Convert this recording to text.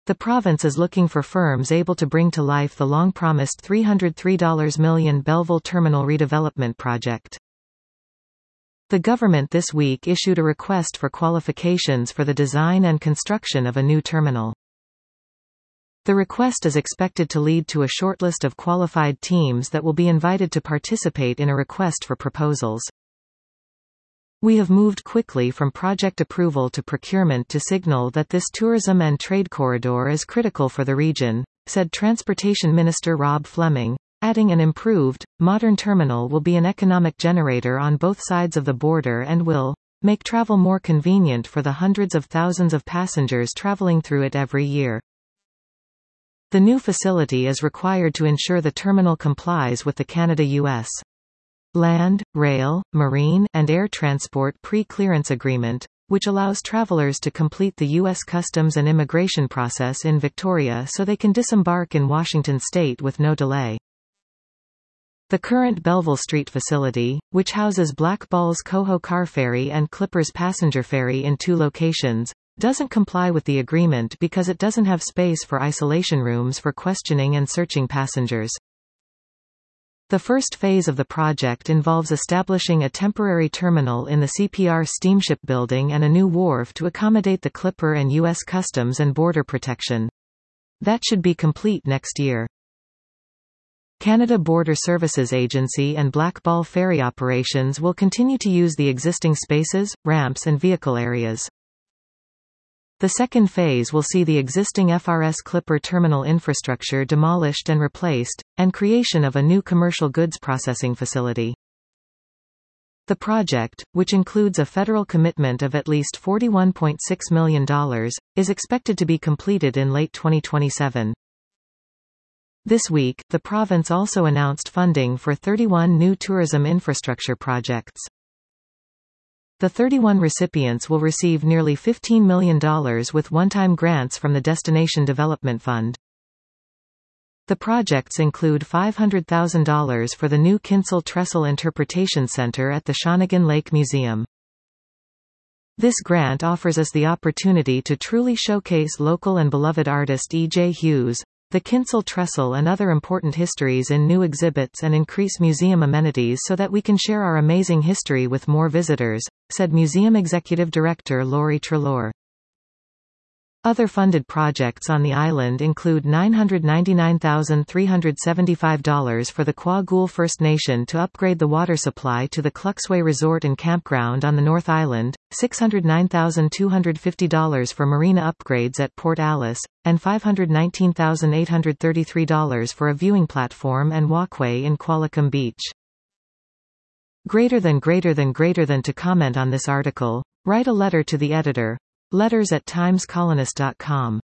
The province is looking for firms able to bring to life the long-promised $303 million Belleville Terminal redevelopment project. The government this week issued a request for qualifications for the design and construction of a new terminal. The request is expected to lead to a shortlist of qualified teams that will be invited to participate in a request for proposals. We have moved quickly from project approval to procurement to signal that this tourism and trade corridor is critical for the region, said Transportation Minister Rob Fleming, adding an improved, modern terminal will be an economic generator on both sides of the border and will make travel more convenient for the hundreds of thousands of passengers traveling through it every year. The new facility is required to ensure the terminal complies with the Canada-US Land, Rail, Marine, and Air Transport Pre-Clearance Agreement, which allows travelers to complete the U.S. Customs and Immigration process in Victoria so they can disembark in Washington state with no delay. The current Belleville Street facility, which houses Black Ball's Coho Car Ferry and Clippers Passenger Ferry in 2 locations, doesn't comply with the agreement because it doesn't have space for isolation rooms for questioning and searching passengers. The first phase of the project involves establishing a temporary terminal in the CPR Steamship Building and a new wharf to accommodate the Clipper and U.S. Customs and Border Protection. That should be complete next year. Canada Border Services Agency and Black Ball Ferry operations will continue to use the existing spaces, ramps and vehicle areas. The second phase will see the existing FRS Clipper terminal infrastructure demolished and replaced, and creation of a new commercial goods processing facility. The project, which includes a federal commitment of at least $41.6 million, is expected to be completed in late 2027. This week, the province also announced funding for 31 new tourism infrastructure projects. The 31 recipients will receive nearly $15 million with one-time grants from the Destination Development Fund. The projects include $500,000 for the new Kinsel Trestle Interpretation Center at the Shawnigan Lake Museum. This grant offers us the opportunity to truly showcase local and beloved artist E.J. Hughes, the Kinsel Trestle and other important histories in new exhibits and increase museum amenities so that we can share our amazing history with more visitors, said Museum Executive Director Laurie Treloar. Other funded projects on the island include $999,375 for the Quagool First Nation to upgrade the water supply to the Cluxway Resort and Campground on the North Island, $609,250 for marina upgrades at Port Alice, and $519,833 for a viewing platform and walkway in Qualicum Beach. Greater than to comment on this article, write a letter to the editor. letters@timescolonist.com